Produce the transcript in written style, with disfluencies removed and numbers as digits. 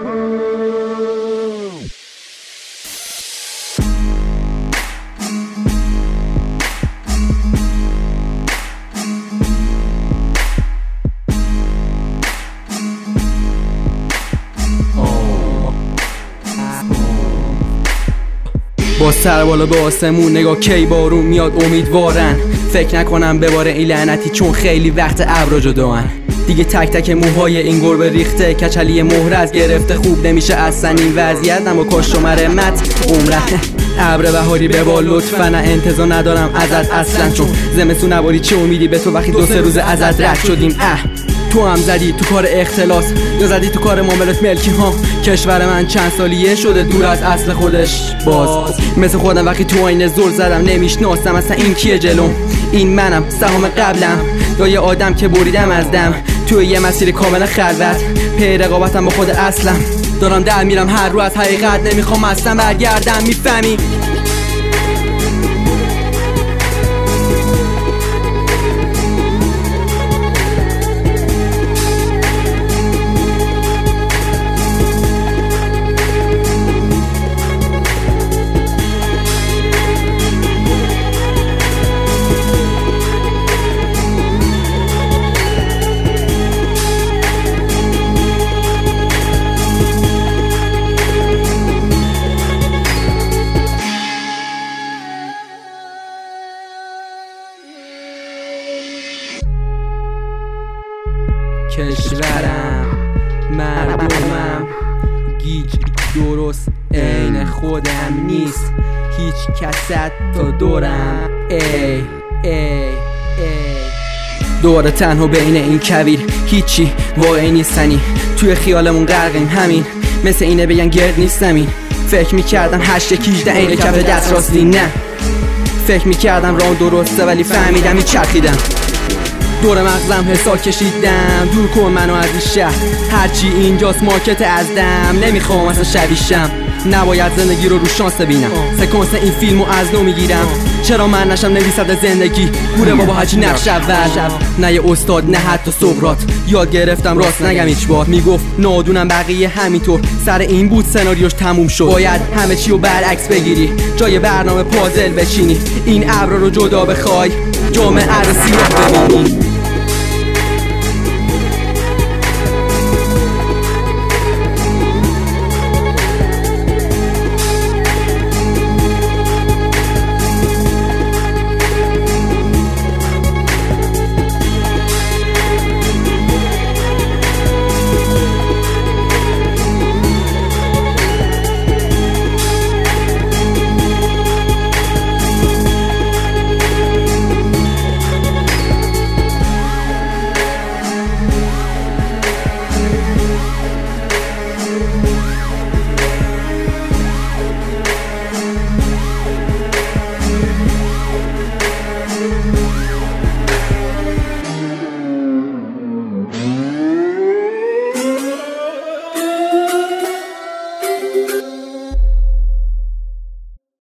با سر بالا به آسمون نگاه کی بارون میاد امیدوارن فکر نکنم بباره این لعنتی چون خیلی وقت ابرا جداان دیگه تک تک موهای این گربه ریخته کچلی مهر از گرفته خوب نمیشه اصلا این وضعیت اما کاش و مرمت عمره ابر بهاری ببال لطفا انتظار ندارم ازت اصلا چون زمستون نباری چه امیدی به تو وقتی 2-3 روز ازت رد شدیم تو هم زدی تو کار اختلاس یا زدی تو کار معاملات ملکی ها کشور من چند سالیه شده دور از اصل خودش باز مثل خودم وقتی تو آینه زل زدم نمیشناسم اصلا این کیه جلوم این منم سهام قبلم یا یه آدم که بریدم از دم توی یه مسیر کامل خلوت پی رقابتم با خود اصلم دارم در میرم هر رو از حقیقت نمیخوام اصلا برگردم میفهمی کشورم مردمم گیج درست عین خودم نیست هیچ کست تا دورم دوباره تنها بین این کویر هیچی واقعی نیستنی توی خیالمون غرقیم همین مثل اینه بگن گرد نیستم فکر میکردم 8-18 عین کف دست راستی نه فکر میکردم راه درسته ولی فهمیدم این چرخیدم دور مغزم حساب کشیدم دور کن منو از این شهر هرچی اینجاست مارکت از دم نمیخوام اصلا شبیشم نباید زندگی رو شانس ببینم سکانس این فیلمو از نو میگیرم چرا من نشم نویسنده زندگی گوره بابا هرچی نقش اول نه یه استاد نه حتی سقراط یاد گرفتم راست نگم هیچ بار میگفت نادونم بقیه همینطور سر این بود سناریوش تموم شد باید همه چی رو برعکس بگیری جای برنامه پازل بچینی این ابر رو جدا بخوای جامعه رو سیاه ببینی